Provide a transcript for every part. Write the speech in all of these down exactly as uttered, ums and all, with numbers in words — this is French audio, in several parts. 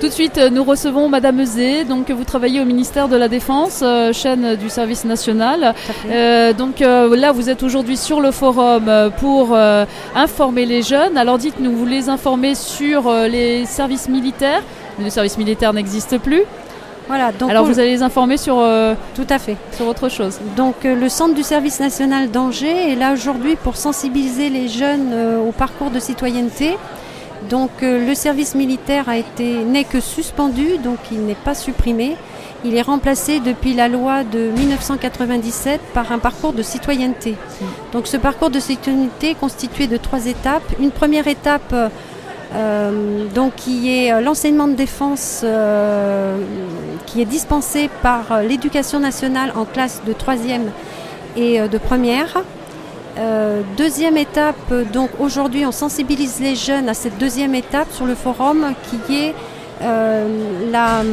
Tout de suite, nous recevons Madame Euzet. Donc, vous travaillez au ministère de la Défense, euh, chaîne du service national. Euh, donc euh, là, vous êtes aujourd'hui sur le forum pour euh, informer les jeunes. Alors, dites-nous, vous les informez sur euh, les services militaires. Le service militaire n'existe plus. Voilà, donc alors, vous allez les informer sur, euh, tout à fait. sur autre chose. Donc, euh, le centre du service national d'Angers est là aujourd'hui pour sensibiliser les jeunes euh, au parcours de citoyenneté. Donc euh, le service militaire a été n'est que suspendu, donc il n'est pas supprimé. Il est remplacé depuis la loi de mille neuf cent quatre-vingt-dix-sept par un parcours de citoyenneté. Mmh. Donc ce parcours de citoyenneté est constitué de trois étapes. Une première étape euh, donc, qui est l'enseignement de défense euh, qui est dispensé par l'éducation nationale en classe de troisième et euh, de première. Euh, deuxième étape, donc aujourd'hui on sensibilise les jeunes à cette deuxième étape sur le forum qui est euh, la,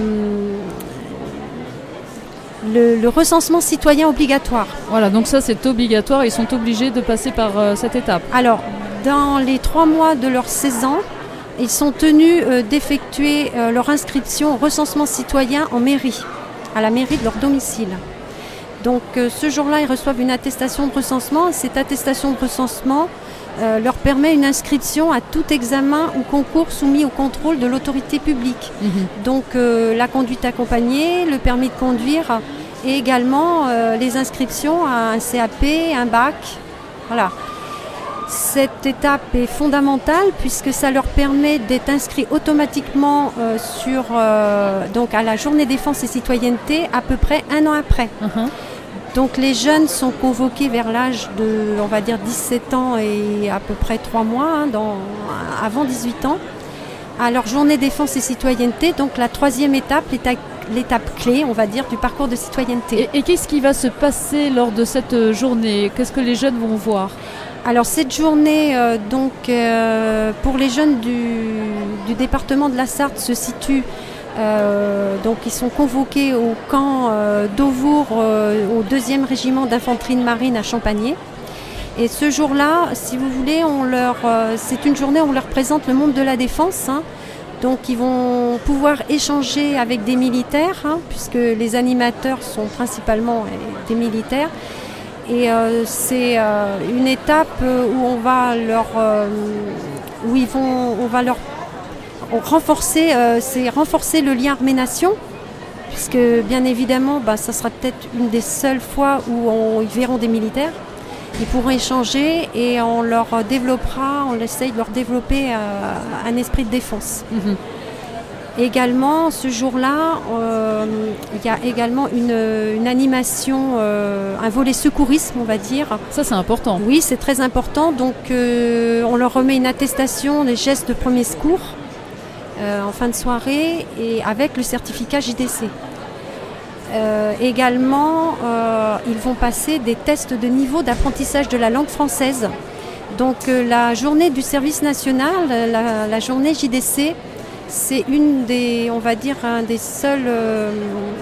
le, le recensement citoyen obligatoire. Voilà, donc ça c'est obligatoire, ils sont obligés de passer par euh, cette étape. Alors, dans les trois mois de leurs seize ans, ils sont tenus euh, d'effectuer euh, leur inscription au recensement citoyen en mairie, à la mairie de leur domicile. Donc euh, ce jour-là, ils reçoivent une attestation de recensement. Cette attestation de recensement euh, leur permet une inscription à tout examen ou concours soumis au contrôle de l'autorité publique. Mmh. Donc euh, la conduite accompagnée, le permis de conduire et également euh, les inscriptions à un C A P, un bac. Voilà. Cette étape est fondamentale puisque ça leur permet d'être inscrits automatiquement euh, sur, euh, donc à la journée défense et citoyenneté à peu près un an après. Mmh. Donc les jeunes sont convoqués vers l'âge de, on va dire, dix-sept ans et à peu près trois mois, hein, dans, avant dix-huit ans, à leur journée défense et citoyenneté, donc la troisième étape, l'étape, l'étape clé, on va dire, du parcours de citoyenneté. Et, et qu'est-ce qui va se passer lors de cette journée? Qu'est-ce que les jeunes vont voir? Alors cette journée, euh, donc, euh, pour les jeunes du, du département de la Sarthe se situe Euh, donc ils sont convoqués au camp euh, d'Auvour euh, au deuxième régiment d'infanterie de marine à Champagné. Et ce jour-là, si vous voulez, on leur, euh, c'est une journée où on leur présente le monde de la défense. Hein. Donc ils vont pouvoir échanger avec des militaires, hein, puisque les animateurs sont principalement des militaires. Et euh, c'est euh, une étape où on va leur, euh, où ils vont, on va leur renforcer, euh, c'est renforcer le lien armée-nation, puisque bien évidemment, bah, ça sera peut-être une des seules fois où on, ils verront des militaires. Ils pourront échanger et on leur développera, on essaye de leur développer euh, un esprit de défense. Mmh. Également, ce jour-là, euh, il y a également une, une animation, euh, un volet secourisme, on va dire. Ça, c'est important. Oui, c'est très important. Donc, euh, on leur remet une attestation des gestes de premier secours euh, en fin de soirée et avec le certificat J D C. Euh, également, euh, ils vont passer des tests de niveau d'apprentissage de la langue française. Donc, euh, la journée du service national, la, la journée J D C, c'est une des, on va dire, un des seuls, euh,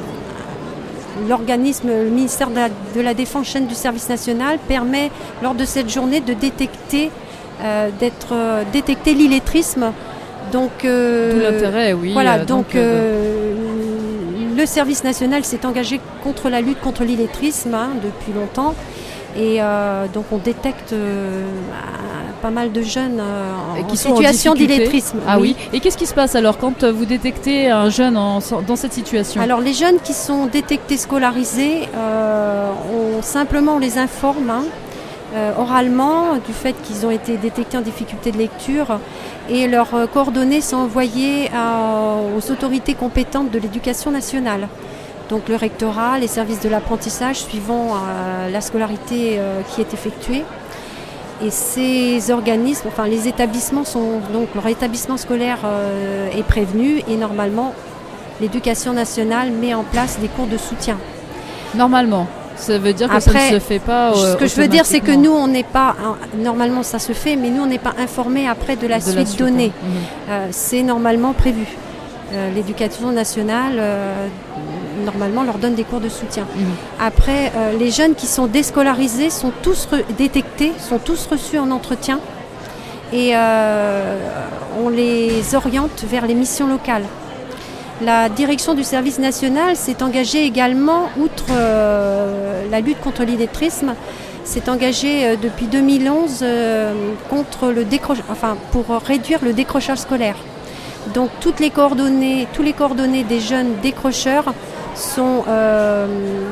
l'organisme, le ministère de la, de la Défense, chaîne du service national, permet lors de cette journée de détecter, euh, d'être euh, détecter l'illettrisme. Donc, euh, tout l'intérêt, oui. Voilà, euh, donc, donc euh, le service national s'est engagé contre la lutte contre l'illettrisme hein, depuis longtemps. Et euh, donc on détecte euh, pas mal de jeunes euh, en, qui en sont situation en d'illettrisme. Ah oui. oui. Et qu'est-ce qui se passe alors quand vous détectez un jeune en, dans cette situation? Alors les jeunes qui sont détectés scolarisés, euh, on, simplement on les informe hein, euh, oralement du fait qu'ils ont été détectés en difficulté de lecture et leurs euh, coordonnées sont envoyées à, aux autorités compétentes de l'éducation nationale. Donc le rectorat, les services de l'apprentissage suivant euh, la scolarité euh, qui est effectuée. Et ces organismes, enfin les établissements sont, donc leur établissement scolaire euh, est prévenu et normalement l'éducation nationale met en place des cours de soutien. Normalement, ça veut dire que Après, ça ne se fait pas euh, ce que je veux dire c'est que nous on n'est pas, normalement ça se fait, mais nous on n'est pas informés après de la de suite, la suite donnée. Hein. Mmh. Euh, c'est normalement prévu. Euh, l'éducation nationale euh, normalement leur donne des cours de soutien. Mmh. Après, euh, les jeunes qui sont déscolarisés sont tous re- détectés, sont tous reçus en entretien et euh, on les oriente vers les missions locales. la direction du service national s'est engagée également, outre euh, la lutte contre l'illettrisme, s'est engagée euh, depuis deux mille onze euh, contre le décroche, enfin, pour réduire le décrochage scolaire. Donc toutes les coordonnées, tous les coordonnées des jeunes décrocheurs sont euh,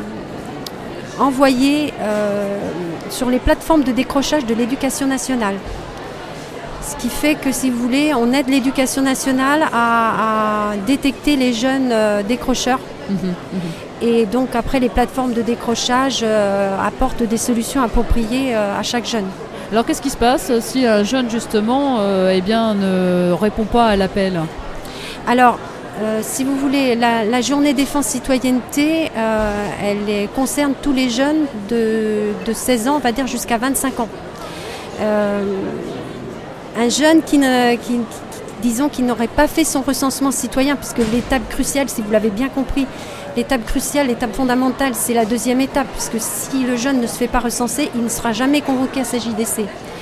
envoyés euh, sur les plateformes de décrochage de l'éducation nationale. Ce qui fait que, si vous voulez, on aide l'éducation nationale à, à détecter les jeunes euh, décrocheurs. Mmh, mmh. Et donc après, les plateformes de décrochage euh, apportent des solutions appropriées euh, à chaque jeune. Alors qu'est-ce qui se passe si un jeune justement euh, eh bien, ne répond pas à l'appel ? Alors, euh, si vous voulez, la, la journée défense citoyenneté, euh, elle est, concerne tous les jeunes de, de seize ans, on va dire jusqu'à vingt-cinq ans. Euh, un jeune qui, ne, qui, qui disons, qui n'aurait pas fait son recensement citoyen, puisque l'étape cruciale, si vous l'avez bien compris, l'étape cruciale, l'étape fondamentale, c'est la deuxième étape, puisque si le jeune ne se fait pas recenser, il ne sera jamais convoqué à sa J D C.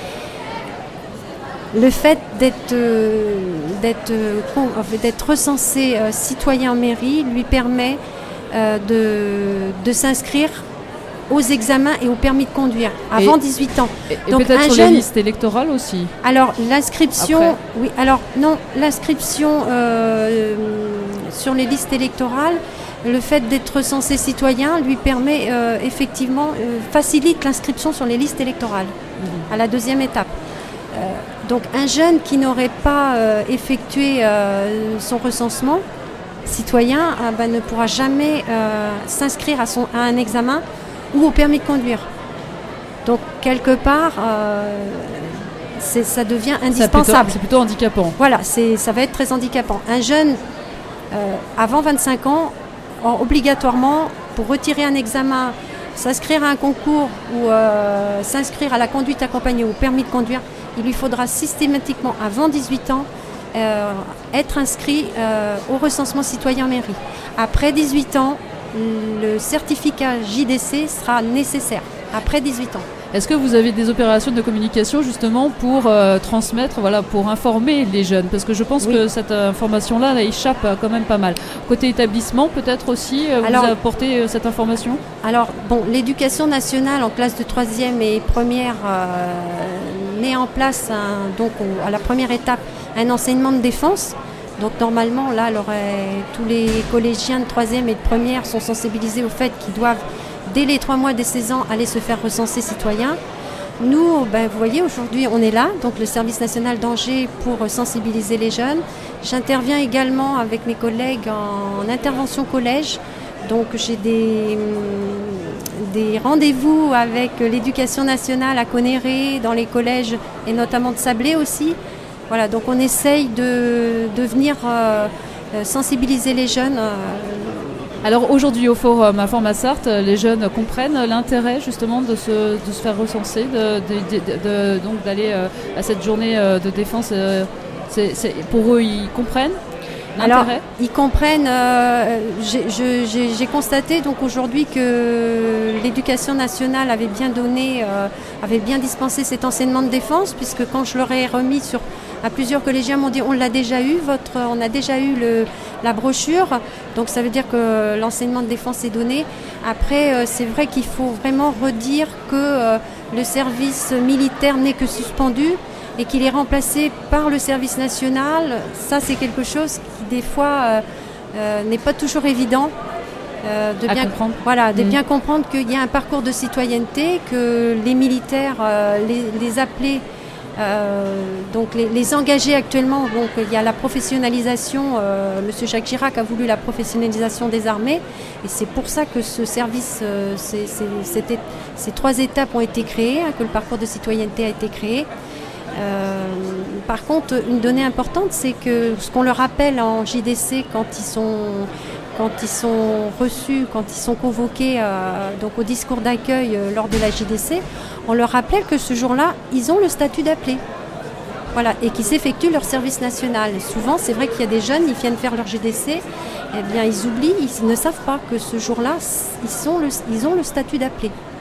Le fait d'être, euh, d'être, euh, d'être recensé euh, citoyen en mairie lui permet euh, de, de s'inscrire aux examens et au permis de conduire avant et, dix-huit ans. Et, et Donc peut-être un sur jeune, les listes électorales aussi. Alors l'inscription, Après. oui. Alors non, l'inscription euh, sur les listes électorales, le fait d'être recensé citoyen lui permet euh, effectivement euh, facilite l'inscription sur les listes électorales mmh. à la deuxième étape. Euh, donc un jeune qui n'aurait pas euh, effectué euh, son recensement citoyen euh, ben, ne pourra jamais euh, s'inscrire à, son, à un examen ou au permis de conduire. Donc quelque part, euh, c'est, ça devient indispensable. C'est plutôt, c'est plutôt handicapant. Voilà, c'est, ça va être très handicapant. Un jeune euh, avant vingt-cinq ans, obligatoirement, pour retirer un examen, s'inscrire à un concours ou euh, s'inscrire à la conduite accompagnée ou au permis de conduire, il lui faudra systématiquement, avant dix-huit ans, euh, être inscrit euh, au recensement citoyen mairie. Après dix-huit ans, le certificat J D C sera nécessaire, après dix-huit ans. Est-ce que vous avez des opérations de communication justement pour euh, transmettre, voilà, pour informer les jeunes ? Parce que je pense oui. que cette information-là là, échappe quand même pas mal. Côté établissement, peut-être aussi, euh, alors, vous apportez euh, cette information ? Alors, bon, l'éducation nationale en classe de troisième et première euh, met en place, un, donc au, à la première étape, un enseignement de défense. Donc normalement, là, alors, euh, tous les collégiens de troisième et de première sont sensibilisés au fait qu'ils doivent, dès les trois mois des seize ans, aller se faire recenser citoyen. Nous, ben, vous voyez, aujourd'hui, on est là, donc le service national d'Angers, pour sensibiliser les jeunes. J'interviens également avec mes collègues en, en intervention collège. Donc j'ai des, des rendez-vous avec l'éducation nationale à Conneré, dans les collèges, et notamment de Sablé aussi. Voilà, donc on essaye de, de venir euh, sensibiliser les jeunes. Euh, Alors aujourd'hui au forum Informa-Sarthe, les jeunes comprennent l'intérêt justement de se, de se faire recenser, de, de, de, de, donc d'aller euh, à cette journée euh, de défense. Euh, c'est, c'est, pour eux, ils comprennent l'intérêt ? Alors, ils comprennent. Euh, j'ai, je, j'ai, j'ai constaté donc aujourd'hui que l'éducation nationale avait bien donné, euh, avait bien dispensé cet enseignement de défense, puisque quand je leur ai remis sur à plusieurs collégiens m'ont dit on l'a déjà eu, votre, on a déjà eu le, la brochure, donc ça veut dire que l'enseignement de défense est donné. Après, euh, c'est vrai qu'il faut vraiment redire que euh, le service militaire n'est que suspendu et qu'il est remplacé par le service national. Ça, c'est quelque chose qui, des fois, euh, euh, n'est pas toujours évident. Euh, de, bien, comprendre. Voilà, de mmh. bien comprendre qu'il y a un parcours de citoyenneté, que les militaires, euh, les, les appelés, Euh, donc les, les engagés actuellement, donc il y a la professionnalisation, euh, Monsieur Jacques Chirac a voulu la professionnalisation des armées et c'est pour ça que ce service, euh, c'est, c'est, c'était, ces trois étapes ont été créées, hein, que le parcours de citoyenneté a été créé. Euh, par contre, une donnée importante, c'est que ce qu'on leur rappelle en J D C quand ils sont, quand ils sont reçus, quand ils sont convoqués euh, donc au discours d'accueil euh, lors de la J D C, on leur rappelle que ce jour-là, ils ont le statut d'appelé. Voilà, et qu'ils effectuent leur service national. Et souvent, c'est vrai qu'il y a des jeunes, ils viennent faire leur J D C, eh bien, ils oublient, ils ne savent pas que ce jour-là, ils, sont le, ils ont le statut d'appelé.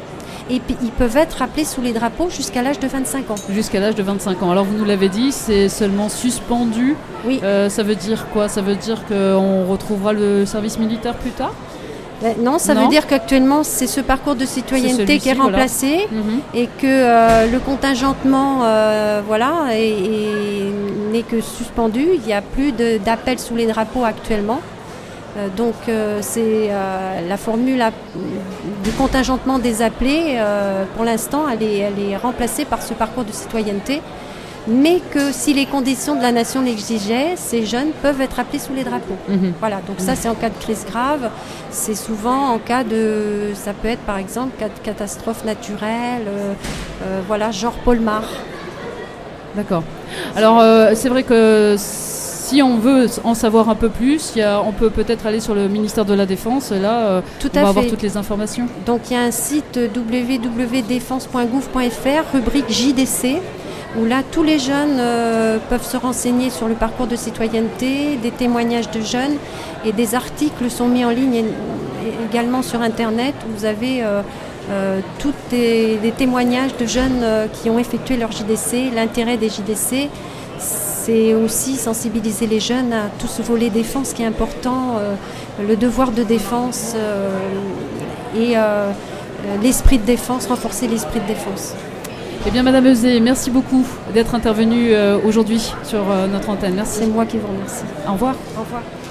et puis ils peuvent être appelés sous les drapeaux jusqu'à l'âge de vingt-cinq ans. Jusqu'à l'âge de vingt-cinq ans. Alors vous nous l'avez dit, c'est seulement suspendu. Oui. Euh, ça veut dire quoi? Ça veut dire qu'on retrouvera le service militaire plus tard? Ben non, ça non. veut dire qu'actuellement c'est ce parcours de citoyenneté qui est remplacé, voilà. mm-hmm. et que euh, le contingentement euh, voilà, est, est, n'est que suspendu. Il n'y a plus de, d'appels sous les drapeaux actuellement. Euh, donc euh, c'est euh, la formule à, du contingentement des appelés, euh, pour l'instant elle est, elle est remplacée par ce parcours de citoyenneté, mais que si les conditions de la nation l'exigeaient, ces jeunes peuvent être appelés sous les drapeaux. Mmh. Voilà, donc mmh. ça c'est en cas de crise grave, c'est souvent en cas de, ça peut être par exemple cas de catastrophe naturelle, euh, euh, voilà, genre Polmar. D'accord. Alors euh, c'est vrai que si on veut en savoir un peu plus, il y a, on peut peut-être aller sur le ministère de la Défense, et là euh, Tout on à va fait. avoir toutes les informations. Donc il y a un site w w w point défense point gouv point f r, rubrique J D C, où là tous les jeunes euh, peuvent se renseigner sur le parcours de citoyenneté, des témoignages de jeunes, et des articles sont mis en ligne et, et également sur internet, où vous avez euh, euh, tous des, des témoignages de jeunes euh, qui ont effectué leur J D C. L'intérêt des J D C, c'est aussi sensibiliser les jeunes à tout ce volet défense qui est important, euh, le devoir de défense euh, et euh, l'esprit de défense, renforcer l'esprit de défense. Eh bien, Madame Euzet, merci beaucoup d'être intervenue euh, aujourd'hui sur euh, notre antenne. Merci. C'est moi qui vous remercie. Au revoir. Au revoir.